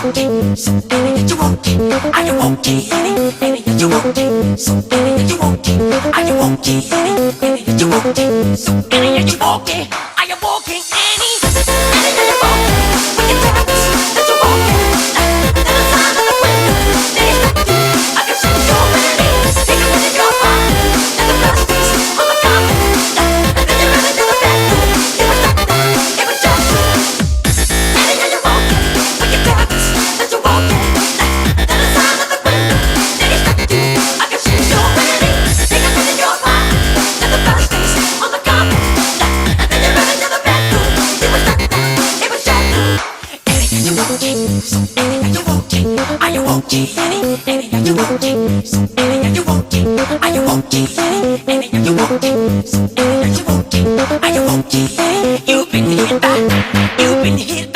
walking? So Annie, you walking? Are you walking? Annie, you walking? So Annie, you walking? Are you walking? Annie, you walking? So Annie, you walking? Are you walking? Annie, Annie, are you walking? When you tell us that you're walking, then the sign of the window, then it's not you. I can see you're ready. Take a look at your heart, and the blood stains on the carpet, and then you run into the bedroom. It was like that. It was just you. Annie, are you walking? When you tell us that you're walking, then the sign of the window, then it's not you. I can see you're ready. Take a look at your heart, and the blood stains on the carpet, and then you run into the bedroom. It was like that. It was just you. Annie, are you walking? So Annie, are you walking? Are you walking? Annie, are you walking? So Annie, are you walking? Are you walking? Annie, are you walking? So Annie, are you walking? Are you walking? You've been hit by